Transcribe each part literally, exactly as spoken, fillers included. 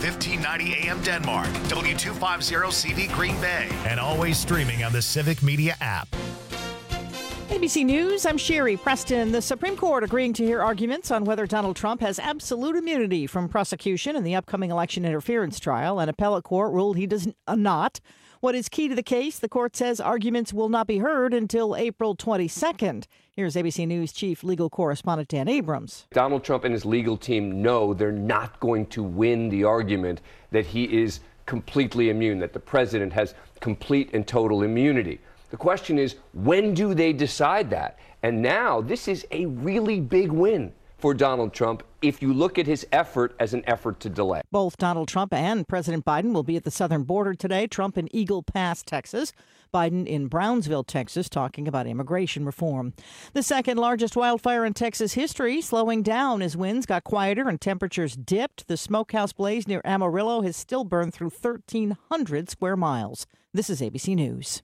fifteen ninety A M Denmark, W two fifty C V Green Bay, and always streaming on the Civic Media app. A B C News, I'm Sherry Preston. The Supreme Court agreeing to hear arguments on whether Donald Trump has absolute immunity from prosecution in the upcoming election interference trial. An appellate court ruled he does not. What is key to the case? The court says arguments will not be heard until April twenty-second. Here's A B C News chief legal correspondent Dan Abrams. Donald Trump and his legal team know they're not going to win the argument that he is completely immune, that the president has complete and total immunity. The question is, when do they decide that? And now this is a really big win for Donald Trump if you look at his effort as an effort to delay. Both Donald Trump and President Biden will be at the southern border today. Trump in Eagle Pass, Texas. Biden in Brownsville, Texas, talking about immigration reform. The second largest wildfire in Texas history slowing down as winds got quieter and temperatures dipped. The smokehouse blaze near Amarillo has still burned through thirteen hundred square miles. This is A B C News.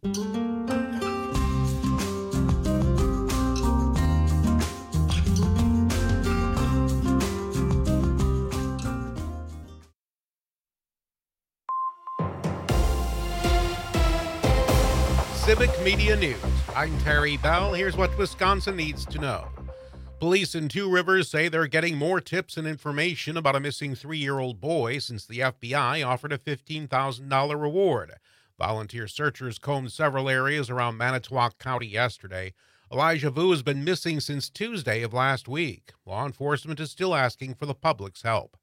Civic Media News. I'm Terry Bell. Here's what Wisconsin needs to know. Police in Two Rivers say they're getting more tips and information about a missing three-year-old boy since the F B I offered a fifteen thousand dollars reward. Volunteer searchers combed several areas around Manitowoc County yesterday. Elijah Vu has been missing since Tuesday of last week. Law enforcement is still asking for the public's help.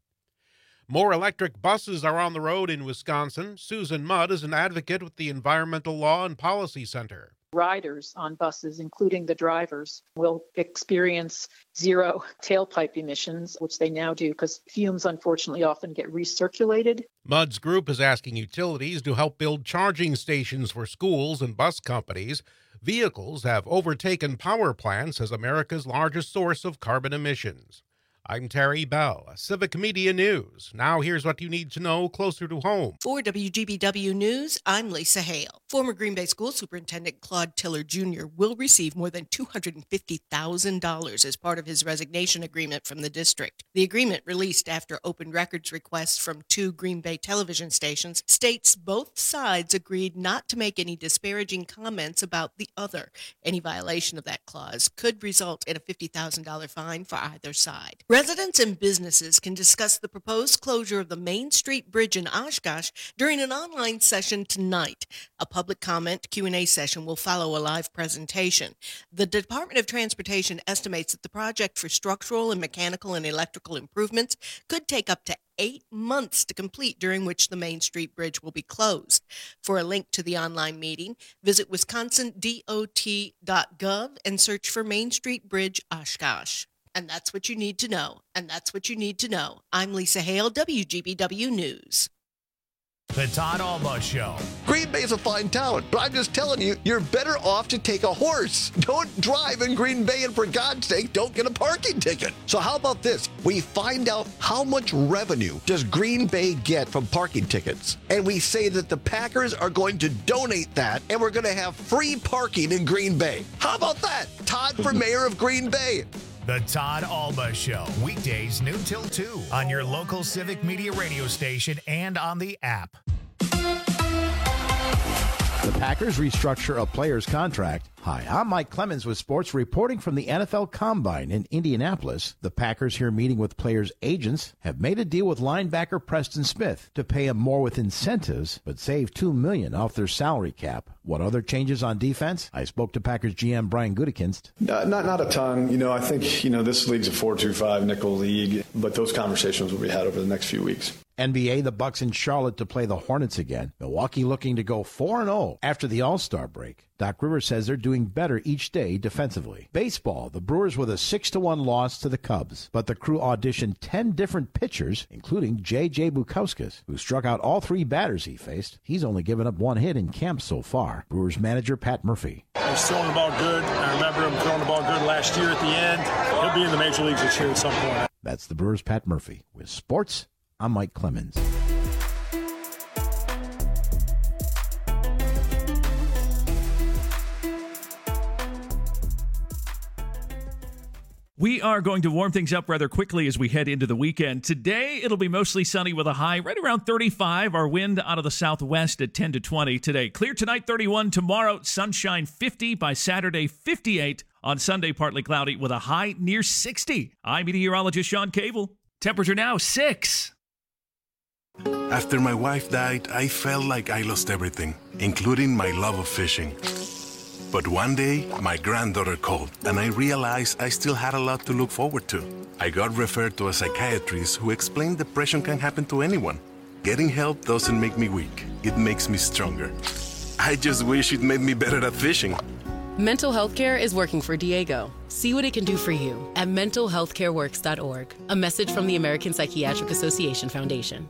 More electric buses are on the road in Wisconsin. Susan Mudd is an advocate with the Environmental Law and Policy Center. Riders on buses, including the drivers, will experience zero tailpipe emissions, which they now do because fumes, unfortunately, often get recirculated. Mudd's group is asking utilities to help build charging stations for schools and bus companies. Vehicles have overtaken power plants as America's largest source of carbon emissions. I'm Terry Bell, Civic Media News. Now here's what you need to know closer to home. For W G B W News, I'm Lisa Hale. Former Green Bay School Superintendent Claude Tiller Junior will receive more than two hundred fifty thousand dollars as part of his resignation agreement from the district. The agreement, released after open records requests from two Green Bay television stations, states both sides agreed not to make any disparaging comments about the other. Any violation of that clause could result in a fifty thousand dollars fine for either side. Residents and businesses can discuss the proposed closure of the Main Street Bridge in Oshkosh during an online session tonight. A public comment Q and A session will follow a live presentation. The Department of Transportation estimates that the project for structural and mechanical and electrical improvements could take up to eight months to complete, during which the Main Street Bridge will be closed. For a link to the online meeting, visit wisconsin D O T dot gov and search for Main Street Bridge Oshkosh. And that's what you need to know. And that's what you need to know. I'm Lisa Hale, W G B W News. The Todd Alba Show. Green Bay's a fine town, but I'm just telling you, you're better off to take a horse. Don't drive in Green Bay, and for God's sake, don't get a parking ticket. So how about this? We find out how much revenue does Green Bay get from parking tickets, and we say that the Packers are going to donate that, and we're going to have free parking in Green Bay. How about that? Todd for mayor of Green Bay. The Todd Alba Show, weekdays noon till two on your local Civic Media radio station and on the app. The Packers restructure a player's contract. Hi, I'm Mike Clemens with sports, reporting from the N F L Combine in Indianapolis. The Packers, here meeting with players' agents, have made a deal with linebacker Preston Smith to pay him more with incentives, but save two million dollars off their salary cap. What other changes on defense? I spoke to Packers G M Brian Gutekunst. Uh, not not a ton. You know, I think, you know, this league's a four two five nickel league, but those conversations will be had over the next few weeks. N B A, the Bucks in Charlotte to play the Hornets again. Milwaukee looking to go four and oh after the All-Star break. Doc Rivers says they're doing better each day defensively. Baseball, the Brewers with a six to one loss to the Cubs, but the crew auditioned ten different pitchers, including J J Bukauskas, who struck out all three batters he faced. He's only given up one hit in camp so far. Brewers manager Pat Murphy. He's throwing the ball good. I remember him throwing the ball good last year at the end. He'll be in the major leagues this year at some point. That's the Brewers' Pat Murphy. With sports, I'm Mike Clemens. We are going to warm things up rather quickly as we head into the weekend. Today, it'll be mostly sunny with a high right around thirty-five. Our wind out of the southwest at ten to twenty today. Clear tonight, thirty-one. Tomorrow, sunshine, fifty. By Saturday, fifty-eight. On Sunday, partly cloudy with a high near sixty. I'm meteorologist Sean Cable. Temperature now, six. After my wife died, I felt like I lost everything, including my love of fishing. But one day, my granddaughter called, and I realized I still had a lot to look forward to. I got referred to a psychiatrist who explained depression can happen to anyone. Getting help doesn't make me weak. It makes me stronger. I just wish it made me better at fishing. Mental health care is working for Diego. See what it can do for you at mental health care works dot org. A message from the American Psychiatric Association Foundation.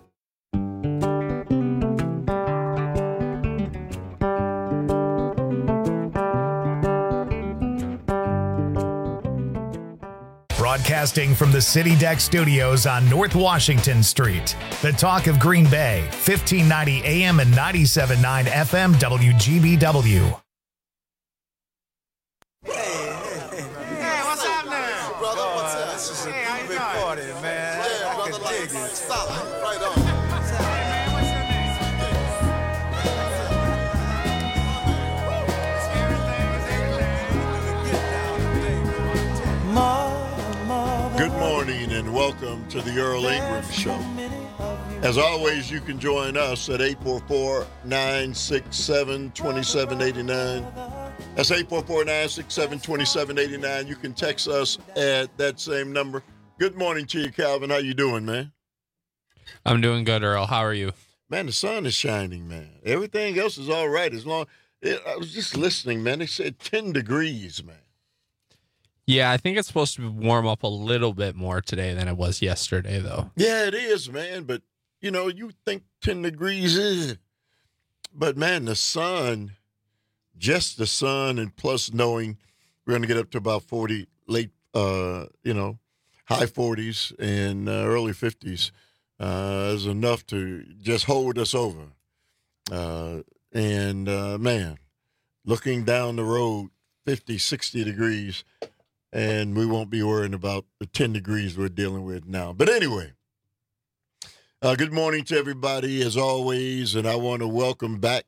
Broadcasting from the City Deck Studios on North Washington Street. The talk of Green Bay, fifteen ninety A M and ninety-seven point nine F M W G B W. Hey, what's up now? Brother, what's up? This is a hey, big party, man. Yeah, I brother, like, dig it. Stop. Right on. Good morning and welcome to the Earl Ingram Show. As always, you can join us at eight four four, nine six seven, two seven eight nine. That's eight four four, nine six seven, two seven eight nine. You can text us at that same number. Good morning to you, Calvin. How you doing, man? I'm doing good, Earl. How are you? Man, the sun is shining, man. Everything else is all right as long. It, I was just listening, man. They said ten degrees, man. Yeah, I think it's supposed to warm up a little bit more today than it was yesterday, though. Yeah, it is, man. But, you know, you think ten degrees is. But, man, the sun, just the sun, and plus knowing we're going to get up to about forty, late, uh, you know, high forties and uh, early fifties uh, is enough to just hold us over. Uh, and, uh, man, looking down the road, fifty, sixty degrees. And we won't be worrying about the ten degrees we're dealing with now. But anyway, uh, good morning to everybody, as always. And I want to welcome back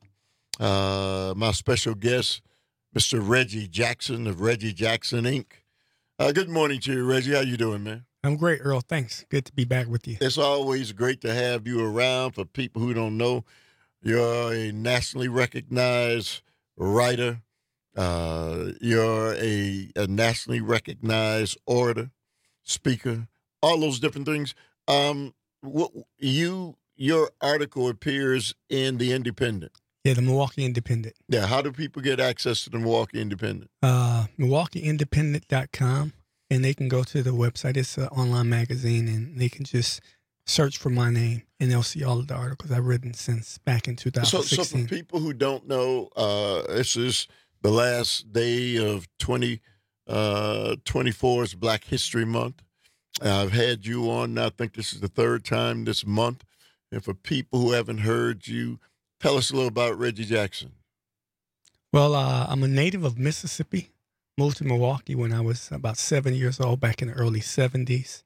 uh, my special guest, Mister Reggie Jackson of Reggie Jackson, Incorporated. Uh, good morning to you, Reggie. How you doing, man? I'm great, Earl. Thanks. Good to be back with you. It's always great to have you around. For people who don't know, you're a nationally recognized writer. Uh, you're a, a nationally recognized orator, speaker, all those different things. Um, what, you your article appears in the Independent. Yeah, the Milwaukee Independent. Yeah, how do people get access to the Milwaukee Independent? Uh, Milwaukee Independent dot com, and they can go to the website. It's an online magazine, and they can just search for my name, and they'll see all of the articles I've written since back in two thousand sixteen. So, so for people who don't know, uh, this is the last day of twenty twenty-four's Black History Month. I've had you on, I think this is the third time this month. And for people who haven't heard you, tell us a little about Reggie Jackson. Well, uh, I'm a native of Mississippi. Moved to Milwaukee when I was about seven years old, back in the early seventies.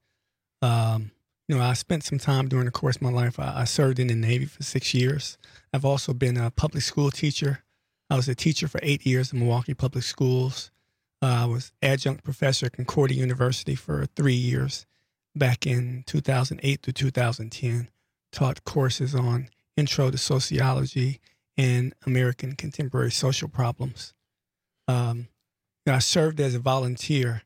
Um, you know, I spent some time during the course of my life. I, I served in the Navy for six years. I've also been a public school teacher. I was a teacher for eight years in Milwaukee Public Schools. Uh, I was adjunct professor at Concordia University for three years back in two thousand eight to two thousand ten. Taught courses on Intro to Sociology and American Contemporary Social Problems. Um, you know, I served as a volunteer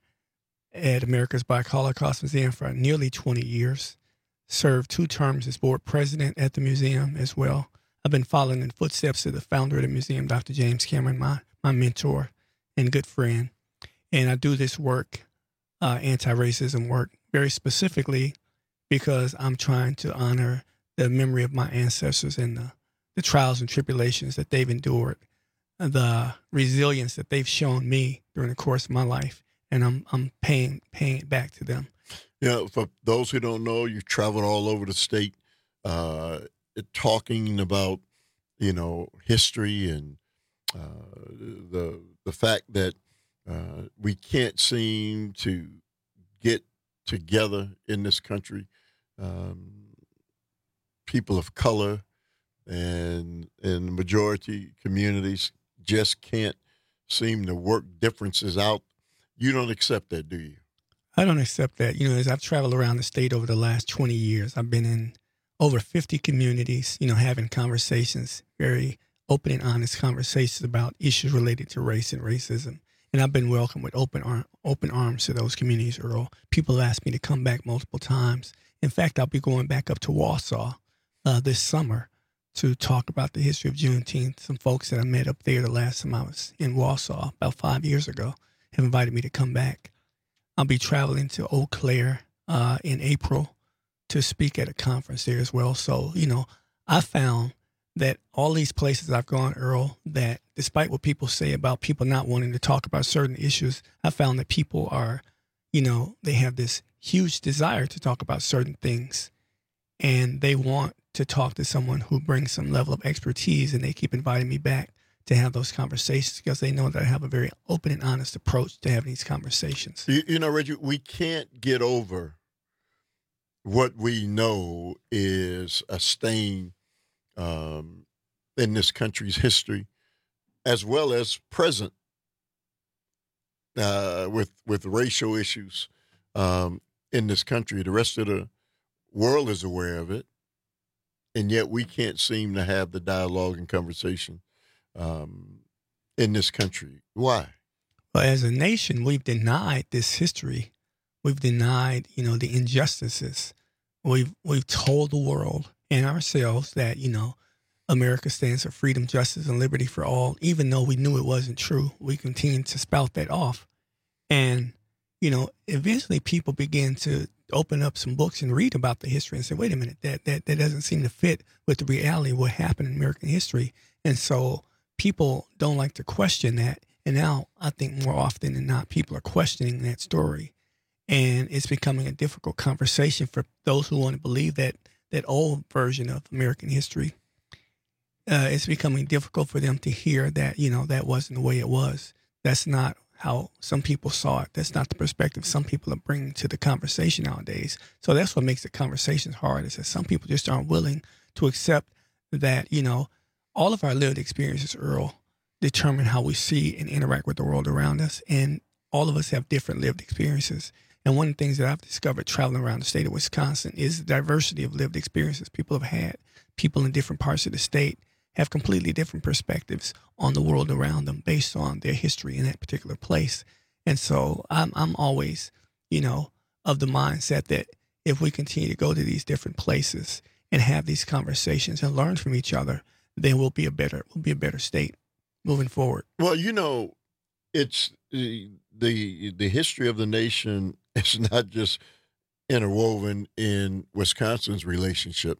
at America's Black Holocaust Museum for nearly twenty years. Served two terms as board president at the museum as well. I've been following in the footsteps of the founder of the museum, Doctor James Cameron, my, my mentor and good friend. And I do this work, uh, anti-racism work, very specifically because I'm trying to honor the memory of my ancestors and the, the trials and tribulations that they've endured, the resilience that they've shown me during the course of my life. And I'm I'm paying paying it back to them. Yeah, for those who don't know, you've traveled all over the state, uh, talking about, you know, history and uh, the the fact that uh, we can't seem to get together in this country. Um, people of color and in majority communities just can't seem to work differences out. You don't accept that, do you? I don't accept that. You know, as I've traveled around the state over the last twenty years, I've been in over fifty communities, you know, having conversations, very open and honest conversations about issues related to race and racism. And I've been welcomed with open arm, open arms to those communities, Earl. People have asked me to come back multiple times. In fact, I'll be going back up to Wausau uh, this summer to talk about the history of Juneteenth. Some folks that I met up there the last time I was in Wausau, about five years ago, have invited me to come back. I'll be traveling to Eau Claire uh, in April to speak at a conference there as well. So, you know, I found that all these places I've gone, Earl, that despite what people say about people not wanting to talk about certain issues, I found that people are, you know, they have this huge desire to talk about certain things, and they want to talk to someone who brings some level of expertise, and they keep inviting me back to have those conversations because they know that I have a very open and honest approach to having these conversations. You, you know, Reggie, we can't get over what we know is a stain um, in this country's history, as well as present uh, with with racial issues um, in this country. The rest of the world is aware of it, and yet we can't seem to have the dialogue and conversation um, in this country. Why? Well, as a nation, we've denied this history. We've denied, you know, the injustices. We've we've told the world and ourselves that, you know, America stands for freedom, justice, and liberty for all. Even though we knew it wasn't true, we continued to spout that off. And, you know, eventually people begin to open up some books and read about the history and say, wait a minute, that that, that doesn't seem to fit with the reality of what happened in American history. And so people don't like to question that. And now I think more often than not, people are questioning that story. And it's becoming a difficult conversation for those who want to believe that that old version of American history. Uh, it's becoming difficult for them to hear that, you know, that wasn't the way it was. That's not how some people saw it. That's not the perspective some people are bringing to the conversation nowadays. So that's what makes the conversations hard, is that some people just aren't willing to accept that, you know, all of our lived experiences, Earl, determine how we see and interact with the world around us. And all of us have different lived experiences. And one of the things that I've discovered traveling around the state of Wisconsin is the diversity of lived experiences people have had. People in different parts of the state have completely different perspectives on the world around them based on their history in that particular place. And so I'm I'm always, you know, of the mindset that if we continue to go to these different places and have these conversations and learn from each other, then we'll be a better we'll be a better state moving forward. Well, you know, it's the the, the history of the nation is not just interwoven in Wisconsin's relationship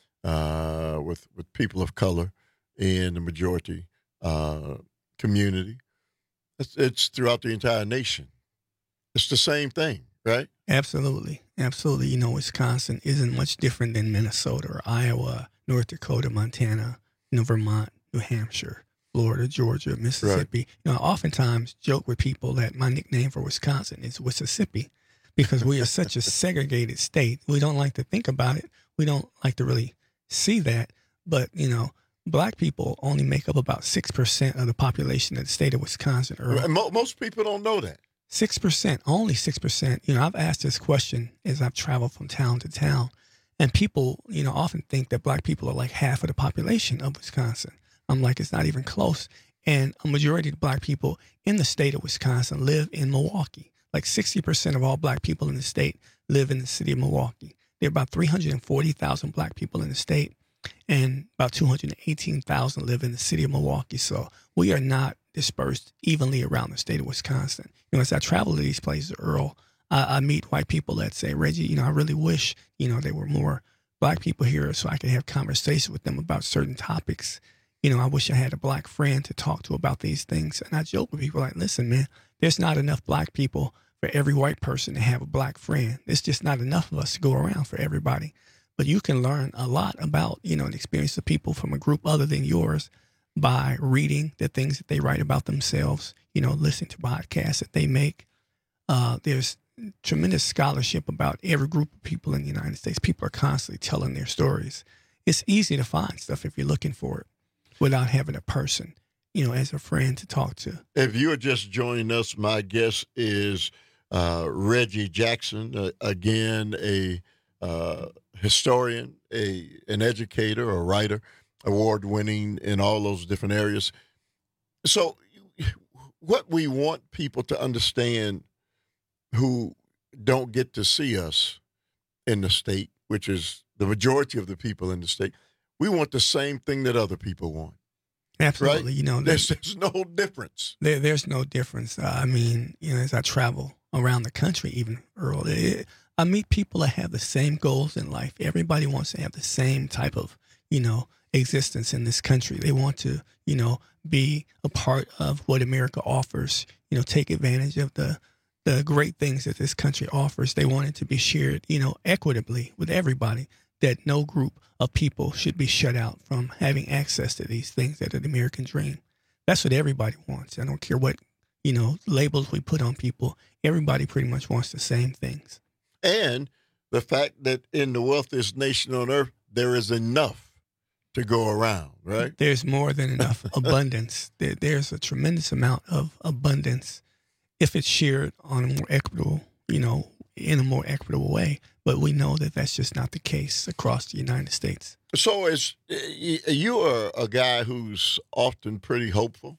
uh, with with people of color in the majority uh, community. It's, it's throughout the entire nation. It's the same thing, right? Absolutely. Absolutely. You know, Wisconsin isn't much different than Minnesota or Iowa, North Dakota, Montana, you know, Vermont, New Hampshire, Florida, Georgia, Mississippi. Right. You know, I oftentimes joke with people that my nickname for Wisconsin is Mississippi because we are such a segregated state. We don't like to think about it. We don't like to really see that. But, you know, Black people only make up about six percent of the population of the state of Wisconsin. Earl. Most people don't know that. six percent, only six percent. You know, I've asked this question as I've traveled from town to town, and people, you know, often think that Black people are like half of the population of Wisconsin. I'm like, it's not even close. And a majority of Black people in the state of Wisconsin live in Milwaukee. Like sixty percent of all Black people in the state live in the city of Milwaukee. There are about three hundred forty thousand Black people in the state, and about two hundred eighteen thousand live in the city of Milwaukee. So we are not dispersed evenly around the state of Wisconsin. You know, as I travel to these places, Earl, I, I meet white people that say, Reggie, you know, I really wish, you know, there were more Black people here so I could have conversations with them about certain topics. You know, I wish I had a Black friend to talk to about these things. And I joke with people like, listen, man, there's not enough Black people for every white person to have a Black friend. It's just not enough of us to go around for everybody. But you can learn a lot about, you know, the experience of people from a group other than yours by reading the things that they write about themselves, you know, listening to podcasts that they make. Uh, there's tremendous scholarship about every group of people in the United States. People are constantly telling their stories. It's easy to find stuff if you're looking for it without having a person, you know, as a friend to talk to. If you're just joining us, my guest is uh, Reggie Jackson, uh, again, a uh, historian, a an educator, a writer, award-winning in all those different areas. So what we want people to understand who don't get to see us in the state, which is the majority of the people in the state, we want the same thing that other people want. Absolutely. Right? You know, there's, there's no difference. There, there's no difference. Uh, I mean, you know, as I travel around the country, even Earl, it, I meet people that have the same goals in life. Everybody wants to have the same type of, you know, existence in this country. They want to, you know, be a part of what America offers, you know, take advantage of the the great things that this country offers. They want it to be shared, you know, equitably with everybody, that no group of people should be shut out from having access to these things that are the American dream. That's what everybody wants. I don't care what, you know, labels we put on people. Everybody pretty much wants the same things. And the fact that in the wealthiest nation on earth, there is enough to go around, right? There's more than enough abundance. There, there's a tremendous amount of abundance if it's shared on a more equitable, you know, in a more equitable way. But we know that that's just not the case across the United States. So as you are a guy who's often pretty hopeful,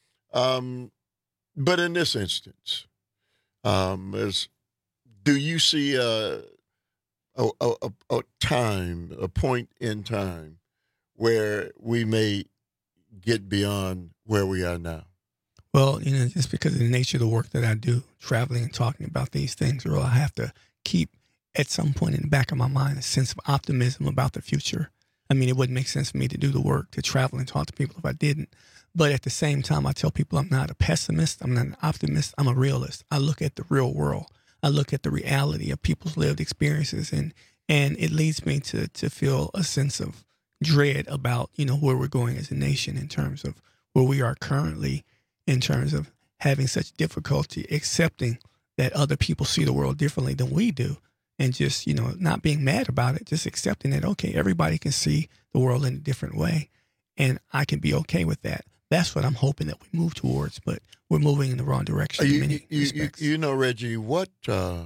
um, but in this instance, um, as do you see a, a, a, a time, a point in time where we may get beyond where we are now? Well, you know, just because of the nature of the work that I do, traveling and talking about these things, Earl, I have to keep at some point in the back of my mind a sense of optimism about the future. I mean, it wouldn't make sense for me to do the work, to travel and talk to people if I didn't. But at the same time, I tell people I'm not a pessimist. I'm not an optimist. I'm a realist. I look at the real world. I look at the reality of people's lived experiences, and and it leads me to to feel a sense of dread about, you know, where we're going as a nation in terms of where we are currently, in terms of having such difficulty accepting that other people see the world differently than we do, and just, you know, not being mad about it, just accepting that, okay, everybody can see the world in a different way, and I can be okay with that. That's what I'm hoping that we move towards, but we're moving in the wrong direction you, in many you, respects. You, you know, Reggie, what, uh,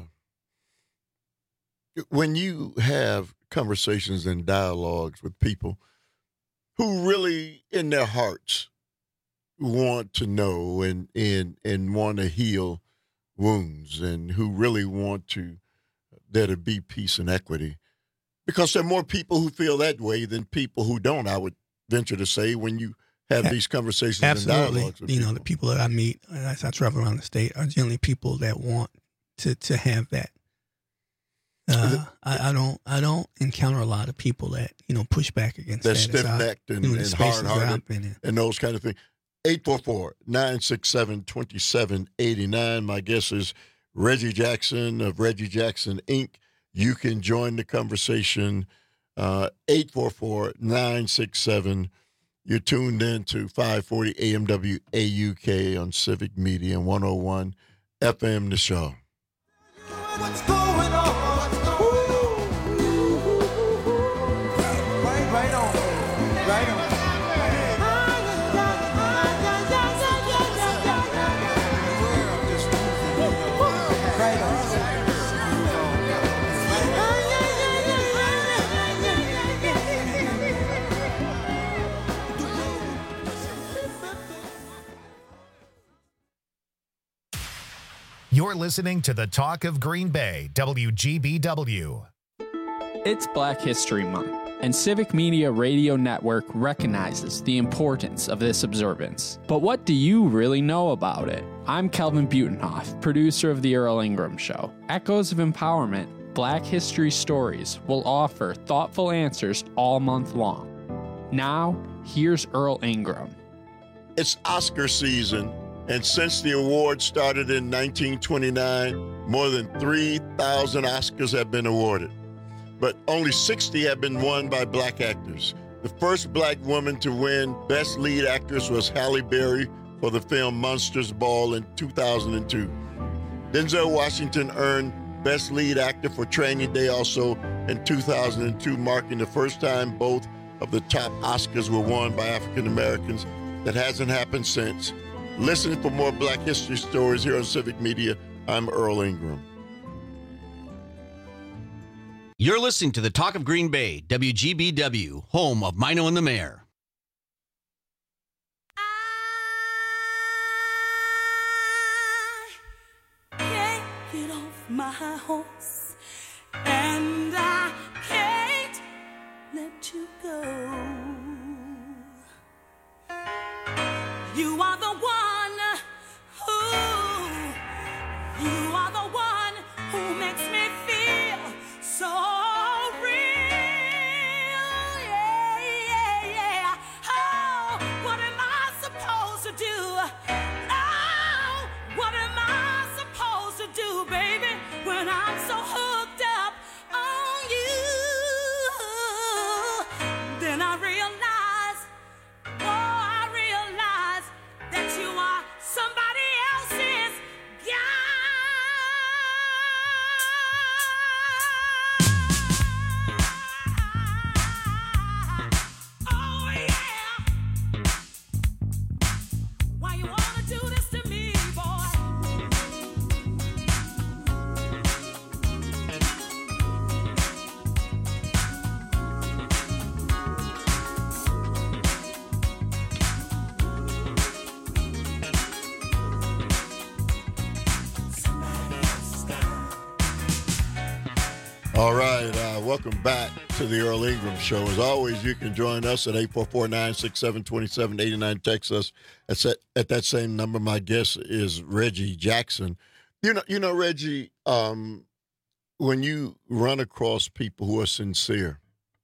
when you have conversations and dialogues with people who really in their hearts want to know and, and, and want to heal wounds, and who really want to there to be peace and equity, because there are more people who feel that way than people who don't, I would venture to say, when you have these conversations Absolutely. and dialogues with you people. know, the people that I meet as I travel around the state are generally people that want to, to have that. Uh, I, I don't I don't encounter a lot of people that, you know, push back against They're that. stiff-necked and, you know, and hard-hearted in. and those kind of things. eight four four, nine six seven, two seven eight nine. My guest is Reggie Jackson of Reggie Jackson, Incorporated. You can join the conversation, uh, eight four four, nine six seven. You're tuned in to five forty A M W A U K on Civic Media and one oh one F M The Show. What's going on? Right, right on. Right on. You're listening to the Talk of Green Bay, W G B W. It's Black History Month, and Civic Media Radio Network recognizes the importance of this observance. But what do you really know about it? I'm Kelvin Butenhoff, producer of The Earl Ingram Show. Echoes of Empowerment, Black History Stories will offer thoughtful answers all month long. Now, here's Earl Ingram. It's Oscar season. And since the award started in nineteen twenty-nine, more than three thousand Oscars have been awarded. But only sixty have been won by black actors. The first black woman to win Best Lead Actress was Halle Berry for the film Monsters Ball in two thousand two. Denzel Washington earned Best Lead Actor for Training Day also in two thousand two, marking the first time both of the top Oscars were won by African Americans. That hasn't happened since. Listen for more Black History stories here on Civic Media. I'm Earl Ingram. You're listening to the Talk of Green Bay, W G B W, home of Mino and the Mayor. Get off my horse, and I can't let you go. You are the one who, you are the one who makes me feel so real. Yeah, yeah, yeah. Oh, what am I supposed to do? Oh, what am I supposed to do, baby, when I'm so hooked up on you? Then I realize, oh, I realize that you are somebody else's guy. Oh, yeah. Why you wanna do this to me, boy? All right, uh, welcome back to the Earl Ingram Show. As always, you can join us at eight four four, nine six seven, two seven eight nine. Text us at, at that same number. My guest is Reggie Jackson. You know, you know, Reggie, um, when you run across people who are sincere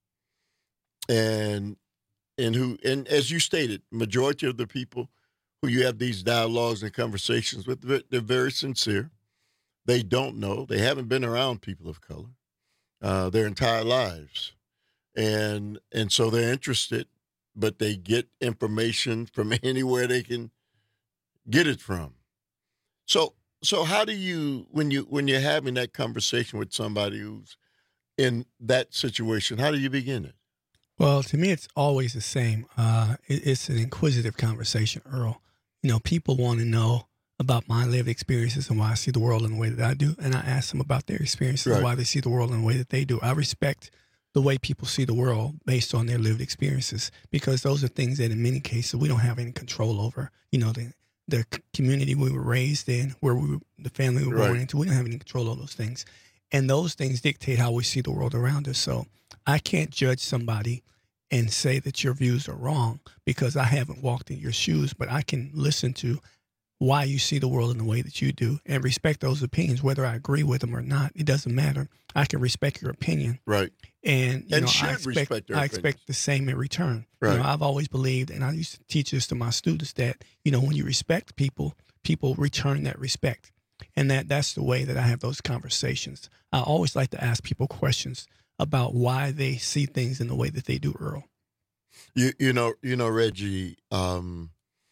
and and who, and as you stated, majority of the people who you have these dialogues and conversations with, they're very sincere. They don't know. They haven't been around people of color uh, their entire lives. And and so they're interested, but they get information from anywhere they can get it from. So so how do you, when you when you're having that conversation with somebody who's in that situation, how do you begin it? Well, to me, it's always the same. Uh, it, it's an inquisitive conversation, Earl. You know, people want to know about my lived experiences and why I see the world in the way that I do, and I ask them about their experiences Right. and why they see the world in the way that they do. I respect the way people see the world based on their lived experiences, because those are things that in many cases we don't have any control over. You know, the the c- community we were raised in, where we were, the family we were born Right. into, we don't have any control over those things. And those things dictate how we see the world around us. So I can't judge somebody and say that your views are wrong because I haven't walked in your shoes, but I can listen to why you see the world in the way that you do and respect those opinions, whether I agree with them or not. It doesn't matter. I can respect your opinion. Right. And, you And know, should I expect, respect their I expect the same in return. Right. You know, I've always believed, and I used to teach this to my students, that, you know, when you respect people, people return that respect. And that that's the way that I have those conversations. I always like to ask people questions about why they see things in the way that they do, Earl. You you know you know Reggie, um,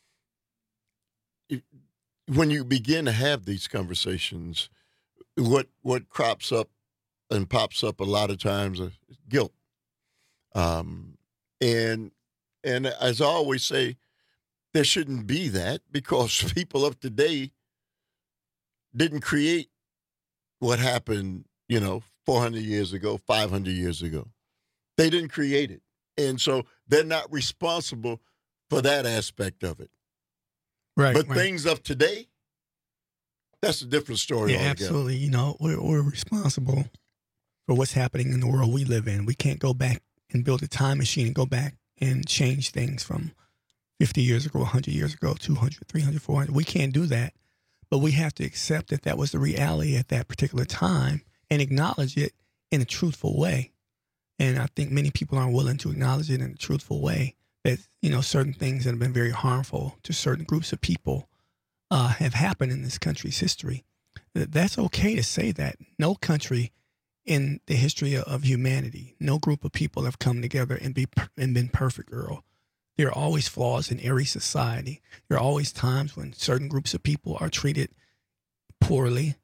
it- when you begin to have these conversations, what what crops up and pops up a lot of times is guilt, um, and and as I always say, there shouldn't be that, because people of today didn't create what happened, you know, four hundred years ago, five hundred years ago. They didn't create it. And so they're not responsible for that aspect of it. Right. But right. things of today, that's a different story Yeah, altogether. absolutely. You know, we're, we're responsible for what's happening in the world we live in. We can't go back and build a time machine and go back and change things from fifty years ago, one hundred years ago, two hundred, three hundred, four hundred. We can't do that. But we have to accept that that was the reality at that particular time and acknowledge it in a truthful way. And I think many people aren't willing to acknowledge it in a truthful way, that, you know, certain things that have been very harmful to certain groups of people uh, have happened in this country's history. That- That's okay to say that. No country in the history of- of humanity, no group of people have come together and be per- and been perfect, Earl. There are always flaws in every society. There are always times when certain groups of people are treated poorly,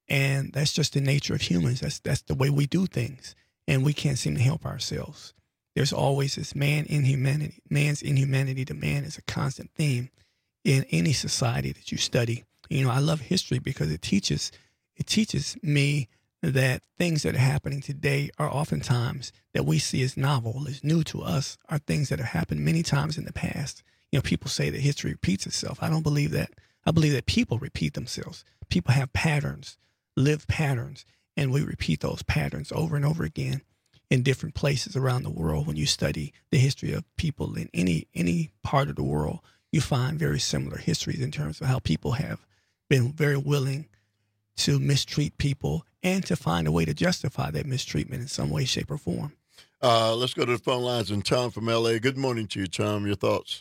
And that's just the nature of humans. That's that's the way we do things. And we can't seem to help ourselves. There's always this man inhumanity. Man's inhumanity to man is a constant theme in any society that you study. You know, I love history because it teaches it teaches me that things that are happening today are oftentimes that we see as novel, as new to us, are things that have happened many times in the past. You know, people say that history repeats itself. I don't believe that. I believe that people repeat themselves. People have patterns, live patterns, and we repeat those patterns over and over again in different places around the world. When you study the history of people in any any part of the world, you find very similar histories in terms of how people have been very willing to mistreat people and to find a way to justify that mistreatment in some way, shape, or form. Uh, let's go to the phone lines. And Tom from L A. Good morning to you, Tom. Your thoughts?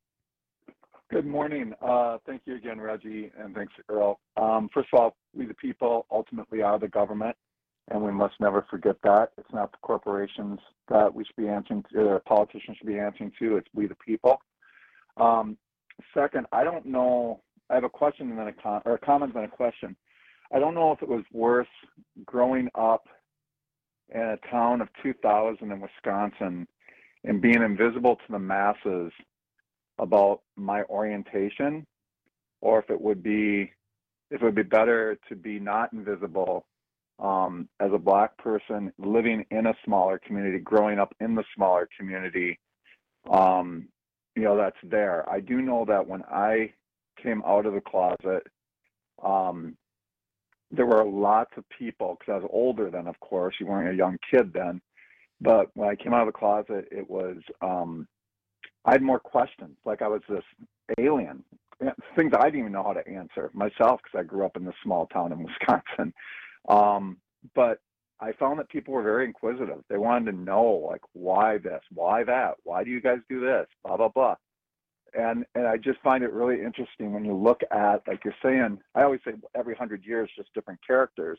Good morning. Uh, thank you again, Reggie, and thanks, Earl. Um, first of all, we the people ultimately are the government, and we must never forget that. It's not the corporations that we should be answering to, or politicians should be answering to. It's we the people. Um, second, I don't know. I have a question and then a, com- or a comment and a question. I don't know if it was worse growing up in a town of two thousand in Wisconsin and being invisible to the masses about my orientation, or if it would be if it would be better to be not invisible um, as a Black person living in a smaller community, growing up in the smaller community, um, you know, that's there. I do know that when I came out of the closet, um, there were lots of people, because I was older then, of course, you weren't a young kid then, but when I came out of the closet, it was, um, I had more questions, like I was this alien, things I didn't even know how to answer myself, because I grew up in this small town in Wisconsin. Um, but I found that people were very inquisitive. They wanted to know, like, why this, why that, why do you guys do this, blah, blah, blah. And and I just find it really interesting when you look at, like you're saying, I always say every hundred years, just different characters.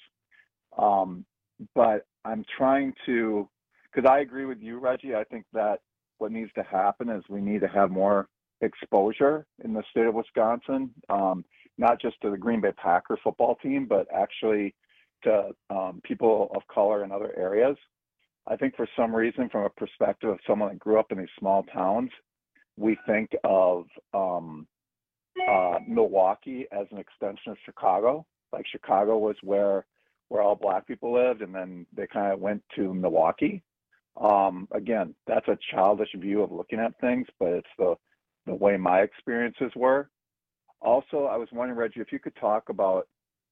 Um, but I'm trying to, because I agree with you, Reggie. I think that what needs to happen is we need to have more exposure in the state of Wisconsin, um, not just to the Green Bay Packers football team, but actually to um, people of color in other areas. I think for some reason, from a perspective of someone that grew up in these small towns, we think of um, uh, Milwaukee as an extension of Chicago. Like Chicago was where where all Black people lived, and then they kind of went to Milwaukee. Um, again, that's a childish view of looking at things, but it's the the way my experiences were. Also, I was wondering, Reggie, if you could talk about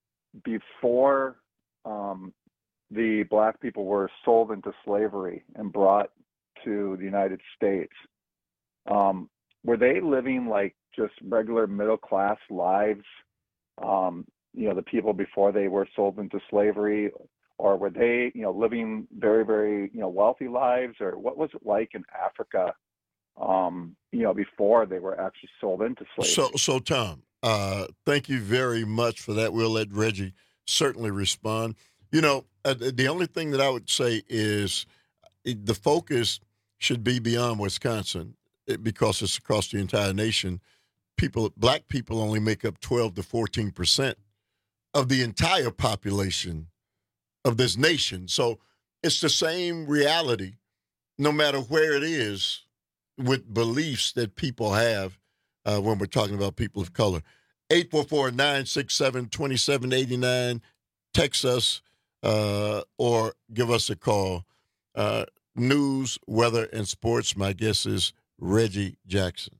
before um, the Black people were sold into slavery and brought to the United States. Um, were they living like just regular middle class lives, um, you know, the people before they were sold into slavery, or were they, you know, living very, very, you know, wealthy lives, or what was it like in Africa, um, you know, before they were actually sold into slavery? So, so Tom, uh, thank you very much for that. We'll let Reggie certainly respond. You know, uh, the only thing that I would say is the focus should be beyond Wisconsin. Because it's across the entire nation. People, Black people only make up twelve to fourteen percent of the entire population of this nation. So it's the same reality, no matter where it is, with beliefs that people have uh, when we're talking about people of color. eight four four, nine six seven, two seven eight nine. Text us uh, or give us a call. Uh, news, weather, and sports. My guess is Reggie Jackson.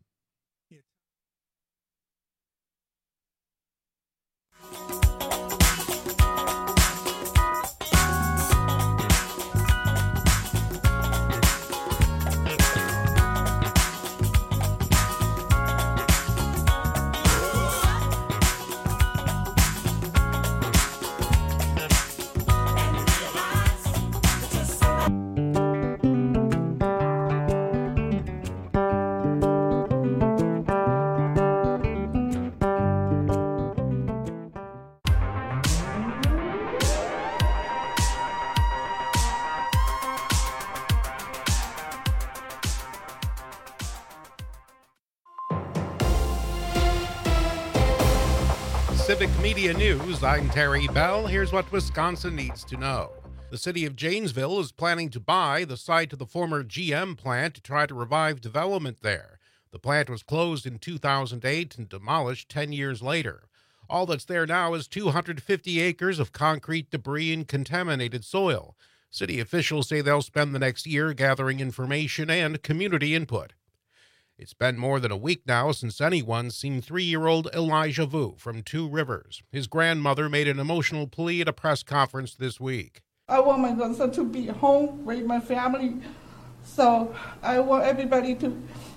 Civic Media News, I'm Terry Bell. Here's what Wisconsin needs to know. The city of Janesville is planning to buy the site of the former G M plant to try to revive development there. The plant was closed in two thousand eight and demolished ten years later. All that's there now is two hundred fifty acres of concrete debris and contaminated soil. City officials say they'll spend the next year gathering information and community input. It's been more than a week now since anyone's seen three-year-old Elijah Vu from Two Rivers. His grandmother made an emotional plea at a press conference this week. I want my grandson to be home, raise my family, so I want everybody to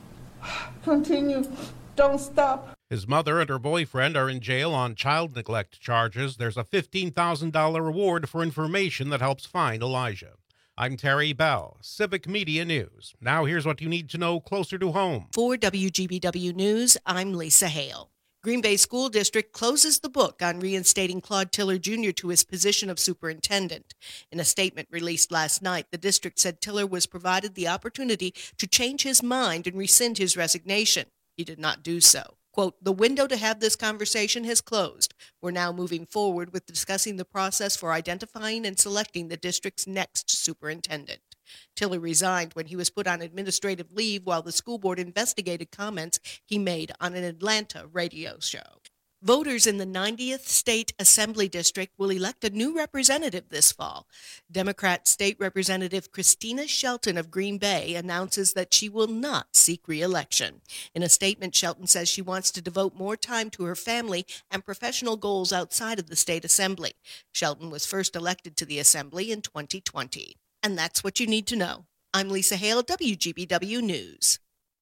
continue, don't stop. His mother and her boyfriend are in jail on child neglect charges. There's a fifteen thousand dollars reward for information that helps find Elijah. I'm Terry Bell, Civic Media News. Now here's what you need to know closer to home. For W G B W News, I'm Lisa Hale. Green Bay School District closes the book on reinstating Claude Tiller Junior to his position of superintendent. In a statement released last night, the district said Tiller was provided the opportunity to change his mind and rescind his resignation. He did not do so. Quote, the window to have this conversation has closed. We're now moving forward with discussing the process for identifying and selecting the district's next superintendent. Tiller resigned when he was put on administrative leave while the school board investigated comments he made on an Atlanta radio show. Voters in the ninetieth State Assembly District will elect a new representative this fall. Democrat State Representative Christina Shelton of Green Bay announces that she will not seek re-election. In a statement, Shelton says she wants to devote more time to her family and professional goals outside of the state assembly. Shelton was first elected to the assembly in twenty twenty. And that's what you need to know. I'm Lisa Hale, W G B W News.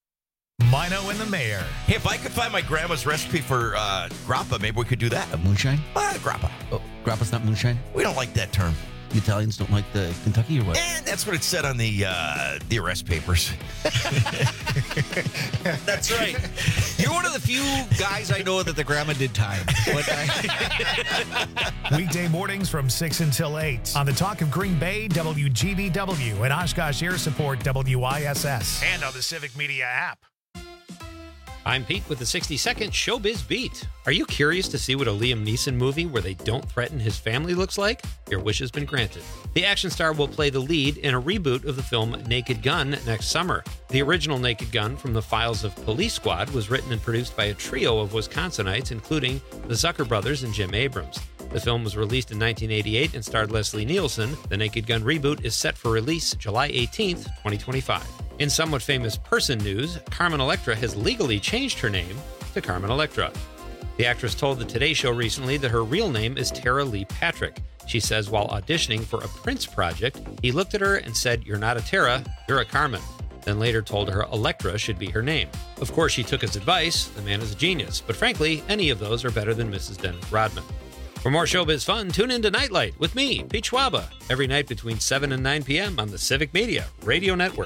Mino and the Mayor. Hey, if I could find my grandma's recipe for uh, grappa, maybe we could do that. A moonshine? Uh, grappa. Oh, grappa's not moonshine? We don't like that term. The Italians don't like the Kentucky or what? And that's what it said on the uh, the arrest papers. That's right. You're one of the few guys I know that the grandma did time. Weekday mornings from six until eight on the Talk of Green Bay, W G B W, and Oshkosh Air Support, W I S S, and on the Civic Media app. I'm Pete with the sixty second Showbiz Beat. Are you curious to see what a Liam Neeson movie where they don't threaten his family looks like? Your wish has been granted. The action star will play the lead in a reboot of the film Naked Gun next summer. The original Naked Gun from the files of Police Squad was written and produced by a trio of Wisconsinites, including the Zucker brothers and Jim Abrams. The film was released in nineteen eighty-eight and starred Leslie Nielsen. The Naked Gun reboot is set for release July eighteenth, twenty twenty-five. In somewhat famous person news, Carmen Electra has legally changed her name to Carmen Electra. The actress told the Today Show recently that her real name is Tara Lee Patrick. She says while auditioning for a Prince project, he looked at her and said, "You're not a Tara, you're a Carmen." Then later told her Electra should be her name. Of course, she took his advice. The man is a genius. But frankly, any of those are better than Missus Dennis Rodman. For more showbiz fun, tune in to Nightlight with me, Pete Schwaba, every night between seven and nine p.m. on the Civic Media Radio Network.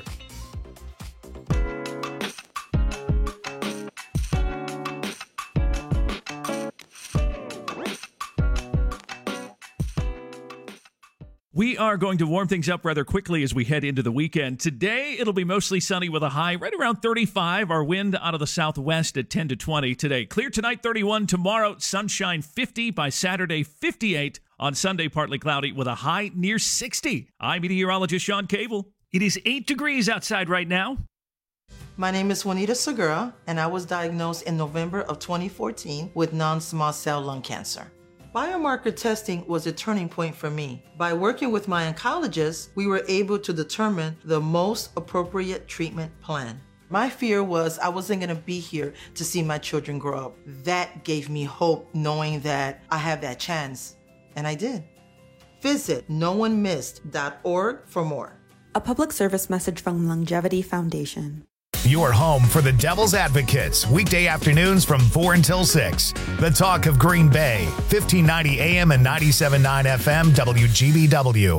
We are going to warm things up rather quickly as we head into the weekend. Today, it'll be mostly sunny with a high right around thirty-five. Our wind out of the southwest at ten to twenty today. Clear tonight, thirty-one. Tomorrow, sunshine, fifty. By Saturday, fifty-eight. On Sunday, partly cloudy with a high near sixty. I'm meteorologist Sean Cable. It is eight degrees outside right now. My name is Juanita Segura, and I was diagnosed in November of twenty fourteen with non-small cell lung cancer. Biomarker testing was a turning point for me. By working with my oncologist, we were able to determine the most appropriate treatment plan. My fear was I wasn't gonna be here to see my children grow up. That gave me hope, knowing that I have that chance, and I did. Visit no one missed dot org for more. A public service message from Longevity Foundation. Your home for the Devil's Advocates, weekday afternoons from four until six. The Talk of Green Bay, fifteen ninety A M and ninety-seven point nine F M, W G B W.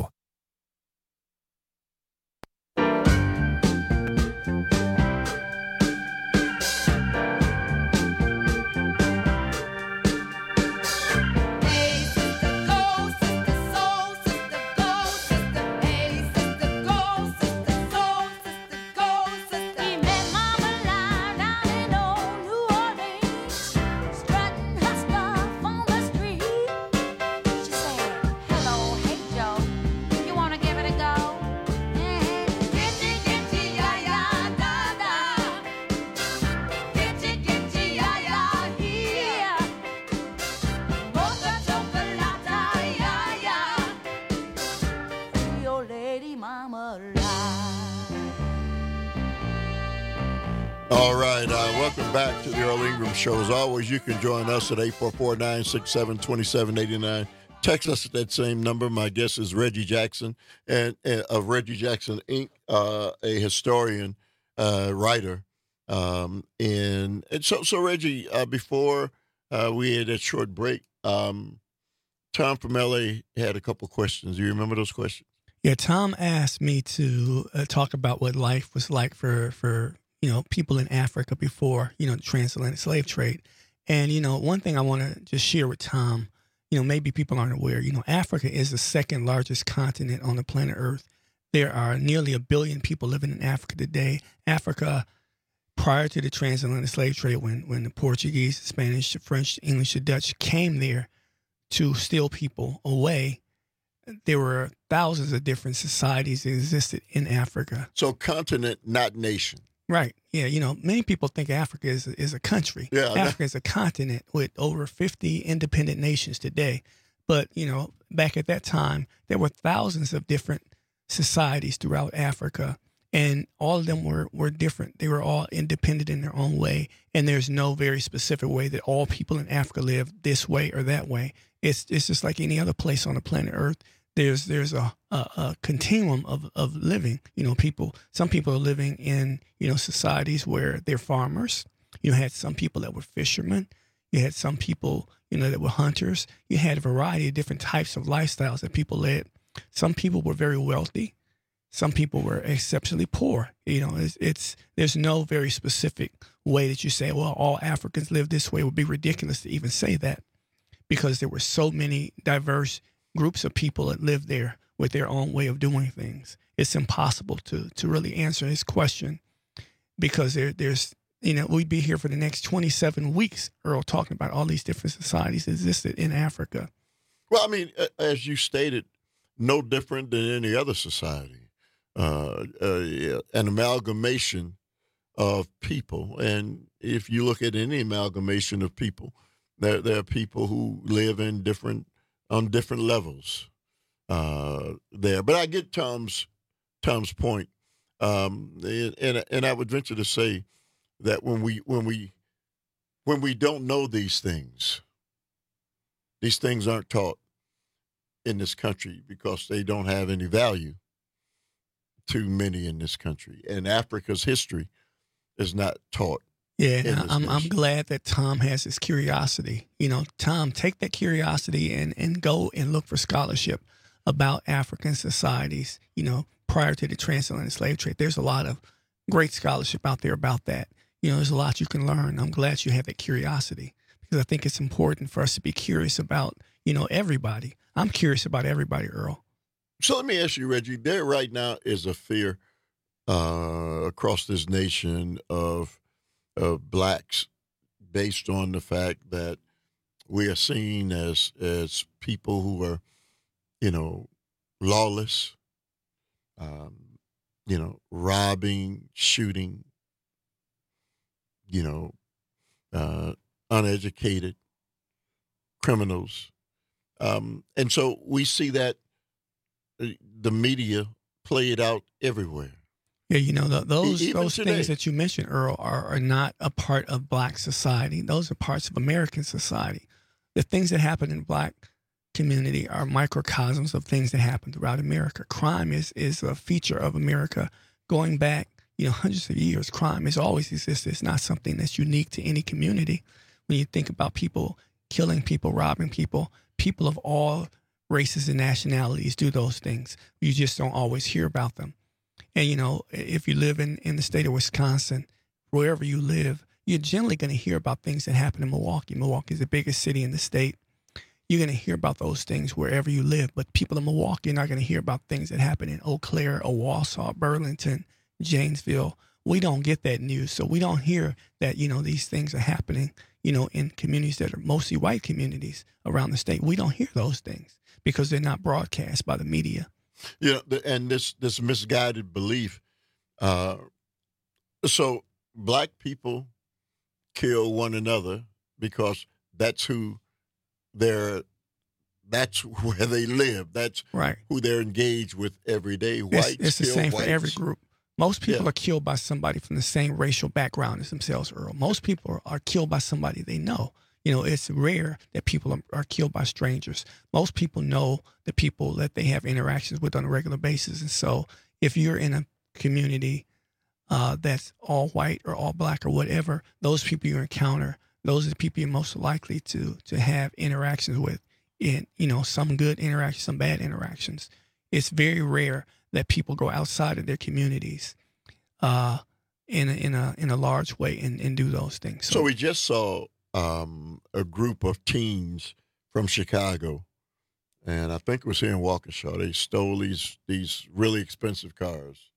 On the All right. Uh, welcome back to the Earl Ingram Show. As always, you can join us at eight four four, nine six seven, two seven eight nine. Text us at that same number. My guest is Reggie Jackson and, and of Reggie Jackson, Incorporated, uh, a historian, uh, writer. Um, and, and so, so Reggie, uh, before uh, we had that short break, um, Tom from L A had a couple questions. Do you remember those questions? Yeah, Tom asked me to uh, talk about what life was like for, for you know, people in Africa before, you know, the transatlantic slave trade. And, you know, one thing I want to just share with Tom, you know, maybe people aren't aware, you know, Africa is the second largest continent on the planet Earth. There are nearly a billion people living in Africa today. Africa, prior to the transatlantic slave trade, when, when the Portuguese, the Spanish, the French, the English, the Dutch came there to steal people away, there were thousands of different societies that existed in Africa. So continent, not nation. Right. Yeah. You know, many people think Africa is is a country. Yeah. Africa is a continent with over fifty independent nations today. But, you know, back at that time, there were thousands of different societies throughout Africa, and all of them were, were different. They were all independent in their own way, and there's no very specific way that all people in Africa live this way or that way. It's it's just like any other place on the planet Earth. There's there's a, a, a continuum of, of living. You know, people, some people are living in, you know, societies where they're farmers. You had some people that were fishermen. You had some people, you know, that were hunters. You had a variety of different types of lifestyles that people led. Some people were very wealthy. Some people were exceptionally poor. You know, it's, it's there's no very specific way that you say, well, all Africans live this way. It would be ridiculous to even say that, because there were so many diverse groups of people that lived there with their own way of doing things. It's impossible to to really answer this question, because there there's, you know, we'd be here for the next twenty-seven weeks, Earl, talking about all these different societies that existed in Africa. Well, I mean, as you stated, no different than any other society. Uh, uh, an amalgamation of people. And if you look at any amalgamation of people, there, there are people who live in different on different levels uh, there. But I get Tom's Tom's point, um, and and I would venture to say that when we when we when we don't know these things, these things aren't taught in this country because they don't have any value to many in this country, and Africa's history is not taught. Yeah, I'm I'm glad that Tom has this curiosity. You know, Tom, take that curiosity and, and go and look for scholarship about African societies, you know, prior to the transatlantic slave trade. There's a lot of great scholarship out there about that. You know, there's a lot you can learn. I'm glad you have that curiosity, because I think it's important for us to be curious about, you know, everybody. I'm curious about everybody, Earl. So let me ask you, Reggie, there right now is a fear uh, across this nation of of blacks based on the fact that we are seen as as people who are, you know, lawless, um, you know, robbing, shooting, you know, uh, uneducated criminals. Um, and so we see that the media play it out everywhere. Yeah, you know, the, those Even those today. things that you mentioned, Earl, are, are not a part of black society. Those are parts of American society. The things that happen in black community are microcosms of things that happen throughout America. Crime is is a feature of America going back, you know, hundreds of years. Crime has always existed. It's not something that's unique to any community. When you think about people killing people, robbing people, people of all races and nationalities do those things. You just don't always hear about them. And, you know, if you live in, in the state of Wisconsin, wherever you live, you're generally going to hear about things that happen in Milwaukee. Milwaukee is the biggest city in the state. You're going to hear about those things wherever you live. But people in Milwaukee are not going to hear about things that happen in Eau Claire or Wausau, Burlington, Janesville. We don't get that news. So we don't hear that, you know, these things are happening, you know, in communities that are mostly white communities around the state. We don't hear those things because they're not broadcast by the media. You know, the, and this this misguided belief. Uh, so black people kill one another because that's who they're. That's where they live. That's right. who they're engaged with every day. Whites It's, it's the kill same whites. for every group. Most people Yeah. are killed by somebody from the same racial background as themselves, Earl. Most people are, are killed by somebody they know. You know, it's rare that people are, are killed by strangers. Most people know the people that they have interactions with on a regular basis. And so if you're in a community uh, that's all white or all black or whatever, those people you encounter, those are the people you're most likely to to have interactions with. In, you know, some good interactions, some bad interactions. It's very rare that people go outside of their communities uh, in a, in a in a large way and, and do those things. So we just saw um, a group of teens from Chicago, and I think it was here in Waukesha. They stole these these really expensive cars,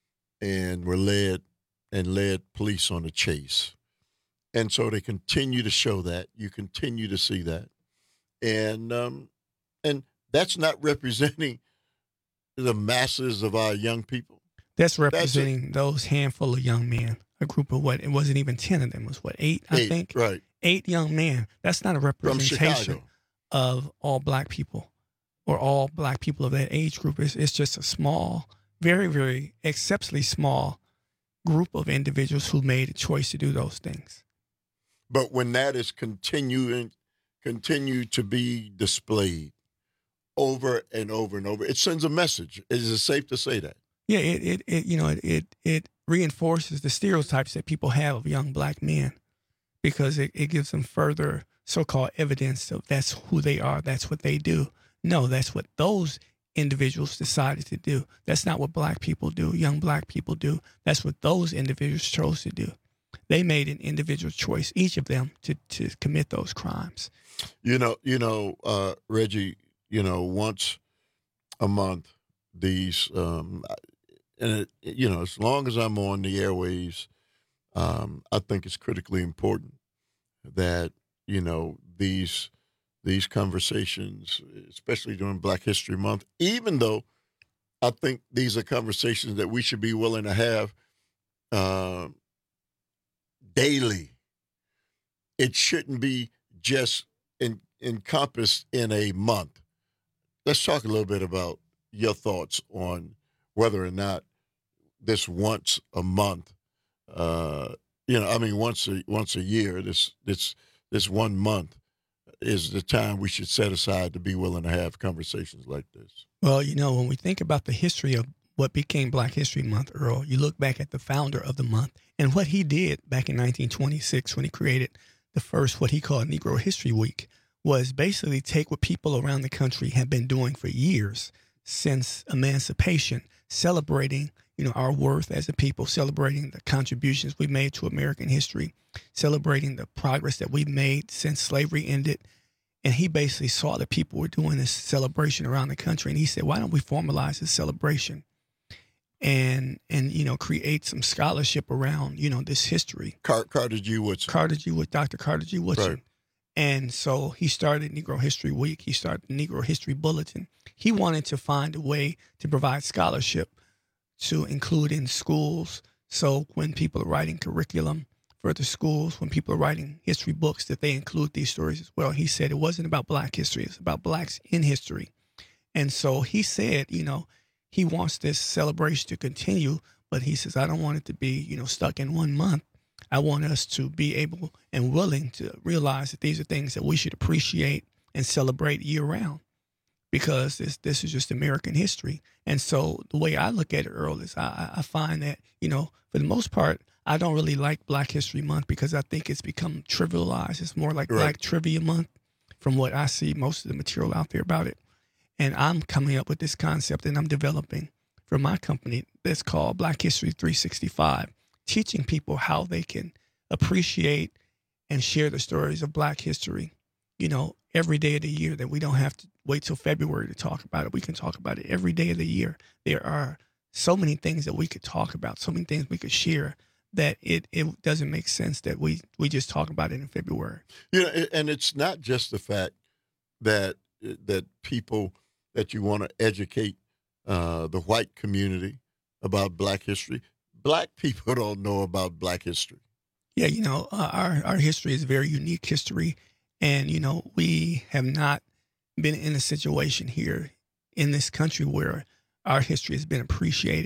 and were led and led police on a chase. And so they continue to show that. You continue to see that, and um, and that's not representing the masses of our young people. That's representing That's those handful of young men, a group of what? It wasn't even ten of them. It was what, eight, I Eight, think? right. Eight young men. That's not a representation Chicago. of all black people or all black people of that age group. It's, it's just a small, very, very exceptionally small group of individuals who made a choice to do those things. But when that is continuing, continue to be displayed over and over and over, it sends a message. Is it safe to say that? Yeah, it, it, it you know, it, it, it reinforces the stereotypes that people have of young black men because it, it gives them further so-called evidence of that's who they are, that's what they do. No, that's what those individuals decided to do. That's not what black people do, young black people do. That's what those individuals chose to do. They made an individual choice, each of them, to, to commit those crimes. You know, you know, uh, Reggie, you know, once a month, these, um, and it, you know, as long as I'm on the airwaves, um, I think it's critically important that, you know, these these conversations, especially during Black History Month, even though I think these are conversations that we should be willing to have uh, daily. It shouldn't be just in, encompassed in a month. Let's talk a little bit about your thoughts on whether or not this once a month, uh, you know, I mean, once a once a year, this this this one month is the time we should set aside to be willing to have conversations like this. Well, you know, when we think about the history of what became Black History Month, Earl, you look back at the founder of the month and what he did back in nineteen twenty-six when he created the first, what he called Negro History Week, was basically take what people around the country have been doing for years since emancipation, celebrating, you know, our worth as a people, celebrating the contributions we made to American history, celebrating the progress that we've made since slavery ended. And he basically saw that people were doing this celebration around the country. And he said, why don't we formalize this celebration and, and you know, create some scholarship around, you know, this history. Car- Carter G. Woodson. Carter G. Wood, Doctor Carter G. Woodson. Right. And so he started Negro History Week. He started the Negro History Bulletin. He wanted to find a way to provide scholarship to include in schools. So when people are writing curriculum for the schools, when people are writing history books, that they include these stories as well. He said it wasn't about Black history. It's about Blacks in history. And so he said, you know, he wants this celebration to continue, but he says, I don't want it to be, you know, stuck in one month. I want us to be able and willing to realize that these are things that we should appreciate and celebrate year round, because this this is just American history. And so the way I look at it, Earl, is I, I find that, you know, for the most part, I don't really like Black History Month because I think it's become trivialized. It's more like Right. Black Trivia Month from what I see most of the material out there about it. And I'm coming up with this concept and I'm developing for my company that's called Black History three sixty-five, teaching people how they can appreciate and share the stories of Black history, you know, every day of the year, that we don't have to wait till February to talk about it. We can talk about it every day of the year. There are so many things that we could talk about, so many things we could share, that it, it doesn't make sense that we, we just talk about it in February. You know, and it's not just the fact that that people, that you want to educate uh, the white community about Black history. Black people don't know about Black history. Yeah, you know, uh, our, our history is a very unique history. And, you know, we have not been in a situation here in this country where our history has been appreciated,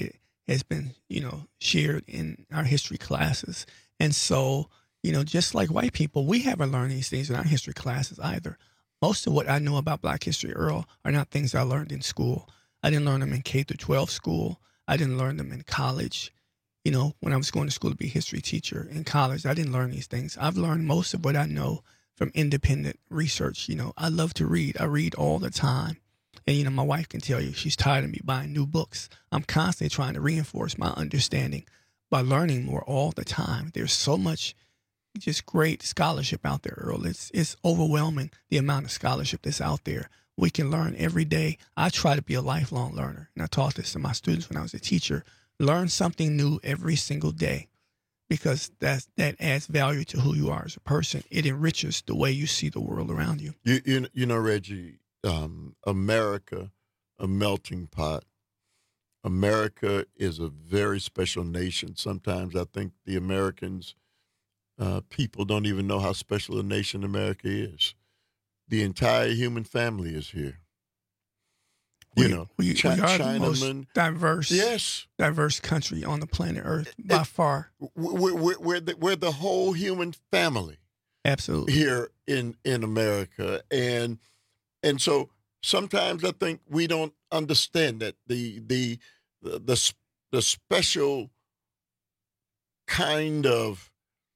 has been, you know, shared in our history classes. And so, you know, just like white people, we haven't learned these things in our history classes either. Most of what I know about Black history, Earl, are not things I learned in school. I didn't learn them in K through twelve school. I didn't learn them in college. You know, when I was going to school to be a history teacher in college, I didn't learn these things. I've learned most of what I know from independent research. You know, I love to read. I read all the time. And, you know, my wife can tell you she's tired of me buying new books. I'm constantly trying to reinforce my understanding by learning more all the time. There's so much just great scholarship out there, Earl. It's, it's overwhelming, the amount of scholarship that's out there. We can learn every day. I try to be a lifelong learner. And I taught this to my students when I was a teacher. Learn something new every single day, because that's, that adds value to who you are as a person. It enriches the way you see the world around you. You, you, you know, Reggie, um, America, a melting pot. America is a very special nation. Sometimes I think the Americans, uh, people don't even know how special a nation America is. The entire human family is here. You we, know, we, Ch- we are Chinaman, the most diverse, yes, diverse country on the planet Earth by it, far. We're, we're, we're, the, we're the whole human family. Absolutely. Here in, in America. And and so sometimes I think we don't understand that the the the the, the special kind of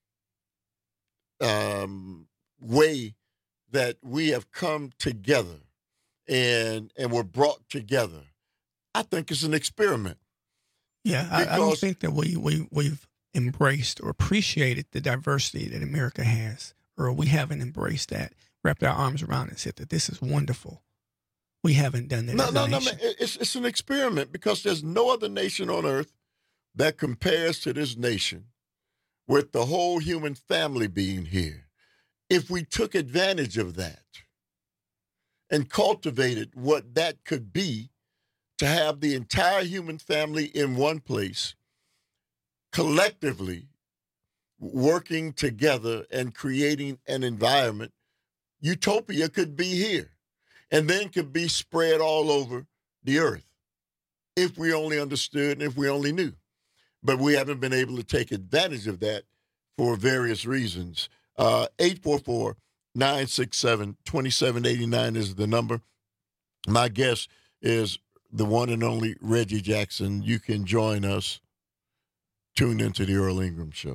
um, way that we have come together and and we're brought together. I think it's an experiment. Yeah, I, I don't think that we, we, we've embraced or appreciated the diversity that America has, or we haven't embraced that, wrapped our arms around it and said that this is wonderful. We haven't done that. No, as no, a no, nation. man. It's, it's an experiment because there's no other nation on earth that compares to this nation with the whole human family being here. If we took advantage of that and cultivated what that could be, to have the entire human family in one place, collectively working together and creating an environment, utopia could be here and then could be spread all over the earth if we only understood and if we only knew. But we haven't been able to take advantage of that for various reasons. Uh, eight four four, nine six seven, two seven eight nine is the number. My guest is the one and only Reggie Jackson. You can join us. Tune into the Earl Ingram Show.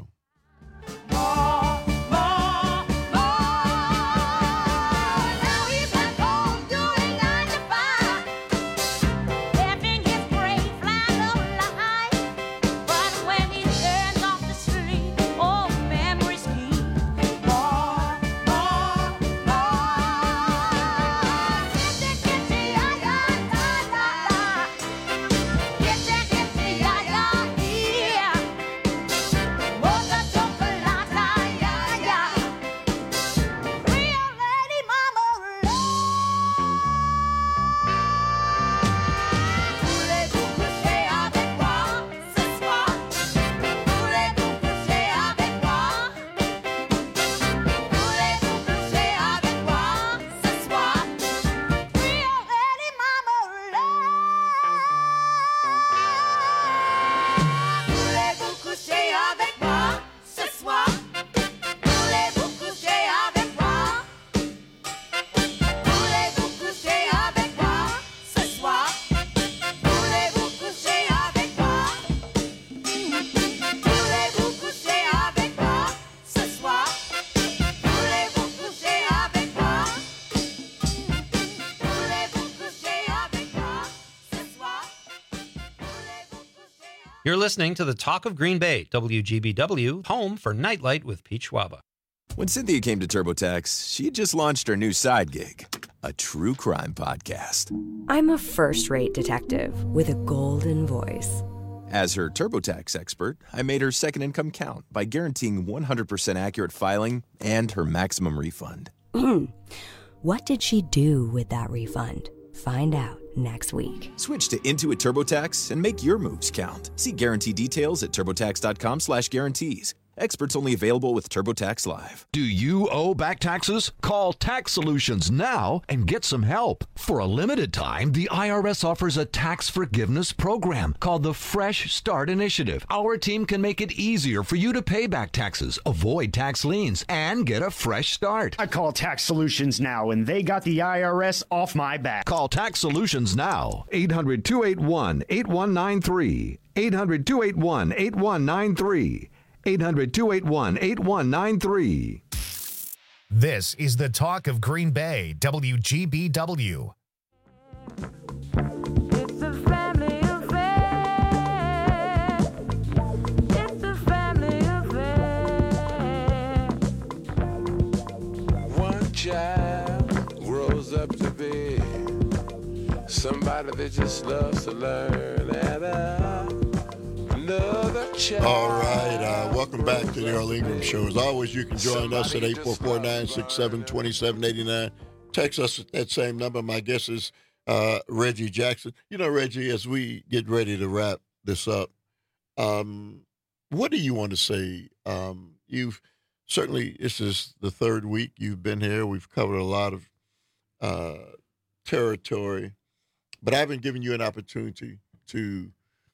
You're listening to the Talk of Green Bay, W G B W, home for Nightlight with Pete Schwaba. When Cynthia came to TurboTax, she just launched her new side gig, a true crime podcast. I'm a first-rate detective with a golden voice. As her TurboTax expert, I made her second income count by guaranteeing one hundred percent accurate filing and her maximum refund. What did she do with that refund? Find out next week. Switch to Intuit TurboTax and make your moves count. See guarantee details at TurboTax.com slash guarantees. Experts only available with TurboTax Live. Do you owe back taxes? Call Tax Solutions now and get some help. For a limited time, the I R S offers a tax forgiveness program called the Fresh Start Initiative. Our team can make it easier for you to pay back taxes, avoid tax liens, and get a fresh start. I call Tax Solutions now, and they got the I R S off my back. Call Tax Solutions now. eight hundred, two eight one, eight one nine three. eight hundred, two eight one, eight one nine three. eight hundred, two eight one, eight one nine three. This is the Talk of Green Bay, W G B W. It's a family affair. It's a family affair. One child grows up to be somebody that just loves to learn, and uh, another child. All right, uh, welcome back to the Earl Ingram Show. As always, you can join us at eight four four, nine six seven, two seven eight nine. Text us at that same number. My guess is uh, Reggie Jackson. You know, Reggie, as we get ready to wrap this up, um, what do you want to say? Um, you've certainly, this is the third week you've been here. We've covered a lot of uh, territory, but I haven't given you an opportunity to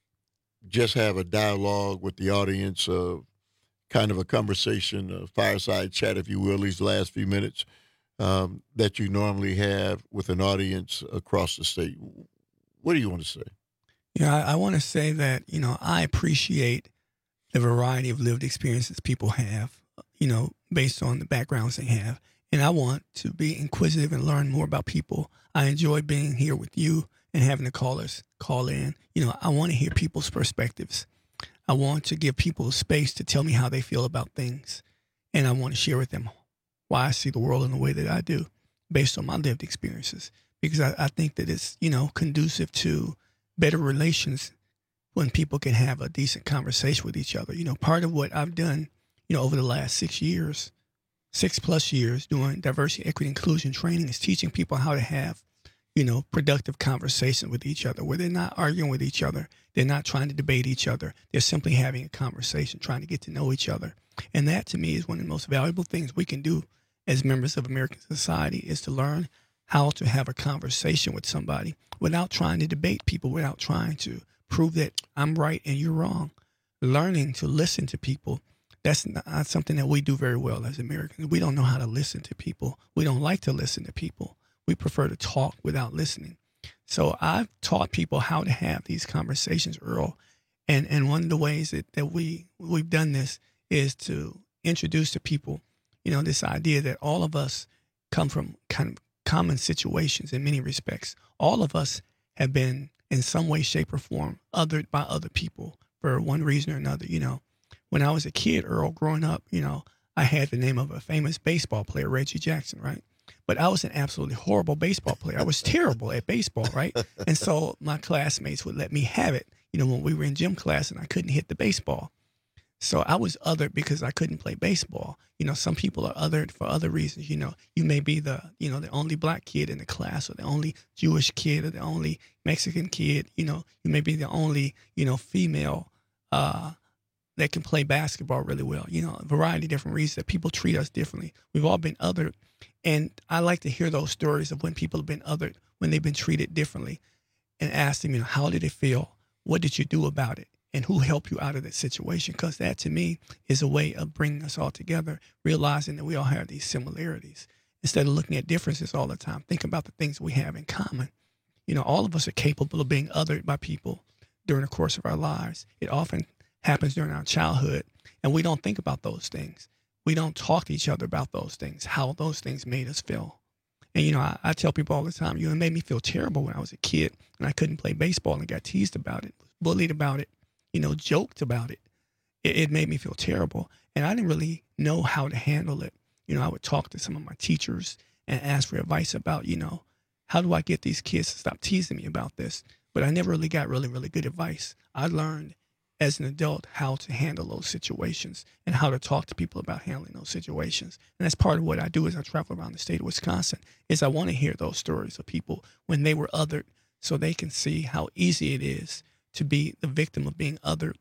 just have a dialogue with the audience, uh, kind of a conversation, a fireside chat, if you will, these last few minutes um, that you normally have with an audience across the state. What do you want to say? Yeah, I, I want to say that, you know, I appreciate the variety of lived experiences people have, you know, based on the backgrounds they have. And I want to be inquisitive and learn more about people. I enjoy being here with you and having the callers call in. You know, I want to hear people's perspectives. I want to give people space to tell me how they feel about things. And I want to share with them why I see the world in the way that I do based on my lived experiences. Because I, I think that it's, you know, conducive to better relations when people can have a decent conversation with each other. You know, part of what I've done, you know, over the last six years, six plus years doing diversity, equity, inclusion training is teaching people how to have, you know, productive conversations with each other, where they're not arguing with each other. They're not trying to debate each other. They're simply having a conversation, trying to get to know each other. And that, to me, is one of the most valuable things we can do as members of American society, is to learn how to have a conversation with somebody without trying to debate people, without trying to prove that I'm right and you're wrong. Learning to listen to people, that's not something that we do very well as Americans. We don't know how to listen to people. We don't like to listen to people. We prefer to talk without listening. So I've taught people how to have these conversations, Earl. And and one of the ways that, that we, we've done this is to introduce to people, you know, this idea that all of us come from kind of common situations in many respects. All of us have been in some way, shape, or form othered by other people for one reason or another. You know, when I was a kid, Earl, growing up, you know, I had the name of a famous baseball player, Reggie Jackson, right? But I was an absolutely horrible baseball player. I was terrible at baseball, right? And so my classmates would let me have it, you know, when we were in gym class and I couldn't hit the baseball. So I was othered because I couldn't play baseball. You know, some people are othered for other reasons. You know, you may be the, you know, the only black kid in the class, or the only Jewish kid, or the only Mexican kid. You know, you may be the only, you know, female uh, that can play basketball really well. You know, a variety of different reasons that people treat us differently. We've all been othered. And I like to hear those stories of when people have been othered, when they've been treated differently, and ask them, you know, how did it feel? What did you do about it? And who helped you out of that situation? Because that, to me, is a way of bringing us all together, realizing that we all have these similarities. Instead of looking at differences all the time, think about the things we have in common. You know, all of us are capable of being othered by people during the course of our lives. It often happens during our childhood, and we don't think about those things. We don't talk to each other about those things, how those things made us feel. And, you know, I, I tell people all the time, you know, it made me feel terrible when I was a kid and I couldn't play baseball and got teased about it, bullied about it, you know, joked about it. It, it made me feel terrible. And I didn't really know how to handle it. You know, I would talk to some of my teachers and ask for advice about, you know, how do I get these kids to stop teasing me about this? But I never really got really, really good advice. I learned as an adult how to handle those situations and how to talk to people about handling those situations. And that's part of what I do as I travel around the state of Wisconsin, is I want to hear those stories of people when they were othered, so they can see how easy it is to be the victim of being othered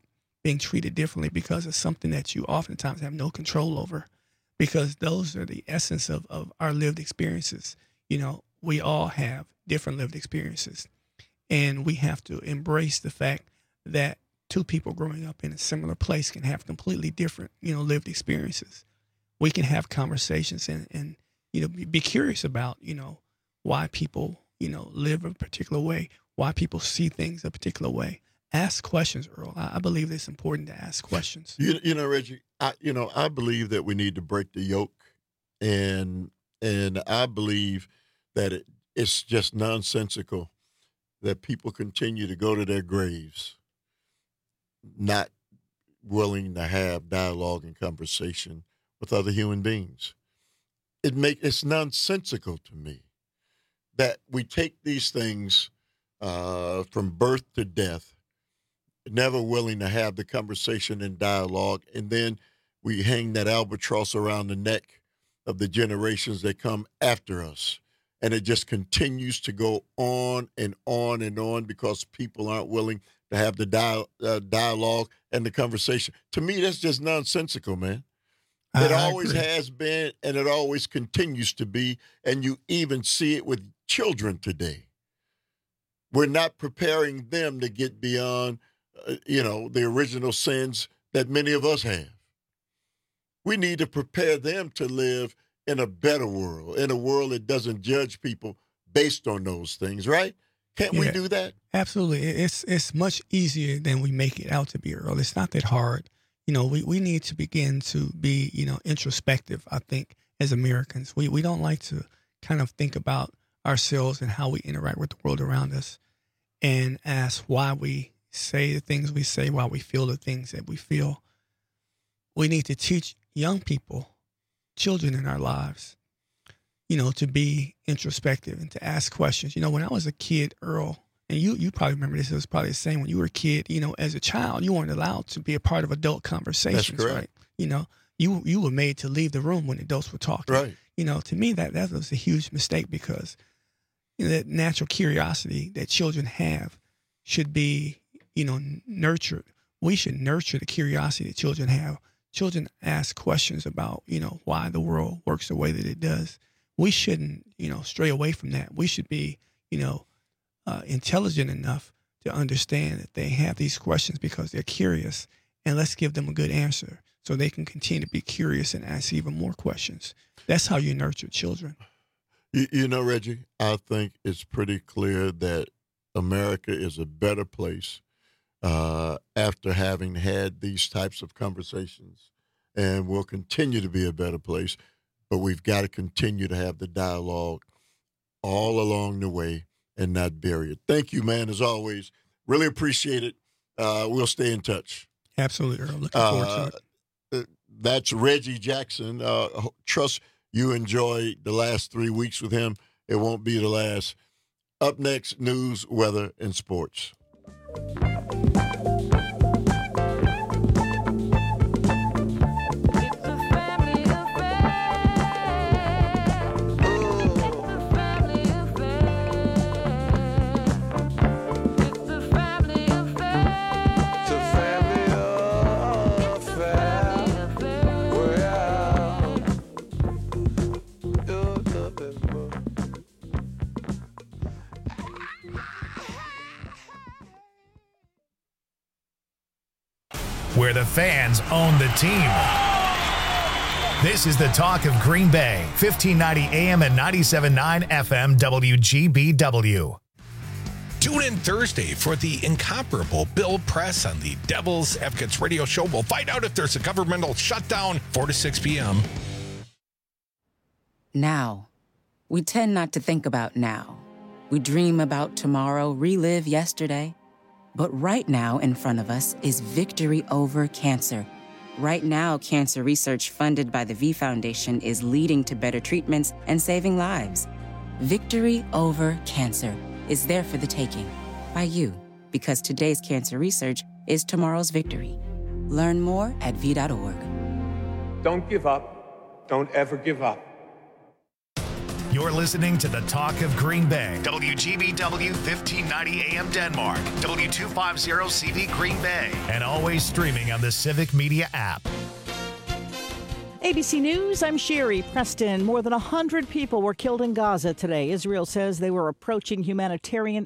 being treated differently because of something that you oftentimes have no control over, because those are the essence of, of our lived experiences. You know, we all have different lived experiences, and we have to embrace the fact that two people growing up in a similar place can have completely different, you know, lived experiences. We can have conversations and, and you know, be, be curious about, you know, why people, you know, live a particular way, why people see things a particular way. Ask questions, Earl. I, I believe it's important to ask questions. You, you know, Reggie, I, you know, I believe that we need to break the yoke, and and I believe that it, it's just nonsensical that people continue to go to their graves not willing to have dialogue and conversation with other human beings. It make it's nonsensical to me that we take these things uh, from birth to death, never willing to have the conversation and dialogue, and then we hang that albatross around the neck of the generations that come after us. And it just continues to go on and on and on because people aren't willing to have the dia- uh, dialogue and the conversation. To me, that's just nonsensical, man. I, it I always agree. has been, and it always continues to be, and you even see it with children today. We're not preparing them to get beyond, uh, you know, the original sins that many of us have. We need to prepare them to live in a better world, in a world that doesn't judge people based on those things, right? Can't we Yeah, do that? Absolutely. It's it's much easier than we make it out to be, Earl. It's not that hard. You know, we, we need to begin to be, you know, introspective, I think, as Americans. We we don't like to kind of think about ourselves and how we interact with the world around us and ask why we say the things we say, why we feel the things that we feel. We need to teach young people, children in our lives, you know, to be introspective and to ask questions. You know, when I was a kid, Earl, and you you probably remember this, it was probably the same when you were a kid, you know, as a child, you weren't allowed to be a part of adult conversations, correct. right? You know, you you were made to leave the room when adults were talking. Right. You know, to me, that, that was a huge mistake because, you know, that natural curiosity that children have should be, you know, nurtured. We should nurture the curiosity that children have. Children ask questions about, you know, why the world works the way that it does. We shouldn't, you know, stray away from that. We should be, you know, uh, intelligent enough to understand that they have these questions because they're curious, and let's give them a good answer so they can continue to be curious and ask even more questions. That's how you nurture children. You, you know, Reggie, I think it's pretty clear that America is a better place uh, after having had these types of conversations, and will continue to be a better place. But we've got to continue to have the dialogue all along the way and not bury it. Thank you, man, as always. Really appreciate it. Uh, we'll stay in touch. Absolutely, Earl. Looking forward Uh, to it. That's Reggie Jackson. Uh, trust you enjoy the last three weeks with him. It won't be the last. Up next, news, weather, and sports. Where the fans own the team. This is the talk of Green Bay, fifteen ninety A M and ninety-seven point nine F M W G B W. Tune in Thursday for the incomparable Bill Press on the Devil's Advocates radio show. We'll find out if there's a governmental shutdown, four to six p.m. Now. We tend not to think about now. We dream about tomorrow, relive yesterday. But right now in front of us is victory over cancer. Right now, cancer research funded by the V Foundation is leading to better treatments and saving lives. Victory over cancer is there for the taking by you, because today's cancer research is tomorrow's victory. Learn more at v dot org. Don't give up. Don't ever give up. You're listening to the Talk of Green Bay. W G B W fifteen ninety A M Denmark. W two fifty C V Green Bay. And always streaming on the Civic Media app. A B C News, I'm Sherry Preston. More than one hundred people were killed in Gaza today. Israel says they were approaching humanitarian